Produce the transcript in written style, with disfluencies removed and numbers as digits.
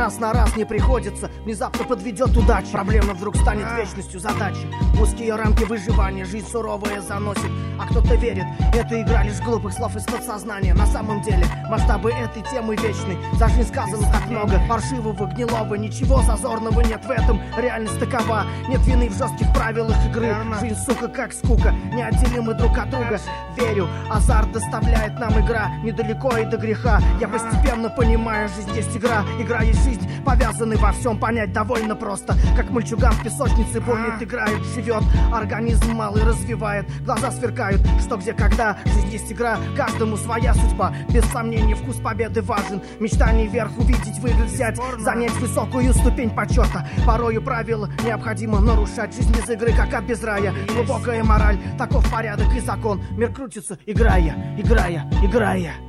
раз на раз не приходится, внезапно подведет удача. Проблема вдруг станет вечностью задачи. Узкие рамки выживания, жизнь суровая заносит. А кто-то верит, это игра лишь глупых слов из подсознания. На самом деле масштабы этой темы вечны. За жизнь сказано так много паршивого, гнилого. Ничего зазорного нет в этом, реальность такова. Нет вины в жестких правилах игры. Жизнь, сука, как скука, неотделимы друг от друга. Верю, азарт доставляет нам игра недалеко и до греха. Я постепенно понимаю, жизнь есть игра. Игра есть жизнь, повязаны во всем. Понять довольно просто. Как мальчуган в песочнице помнит, играет, живет. Организм малый развивает, глаза сверкают. Что, где, когда, жизнь есть игра. Каждому своя судьба, без сомнений вкус победы важен. Мечтаний вверх увидеть, выиграть, взять, занять высокую ступень почета. Порою правила необходимо нарушать. Жизнь без игры, как ад без рая. Глубокая мораль, таков порядок и закон. Мир крутится, играя, играя, играя.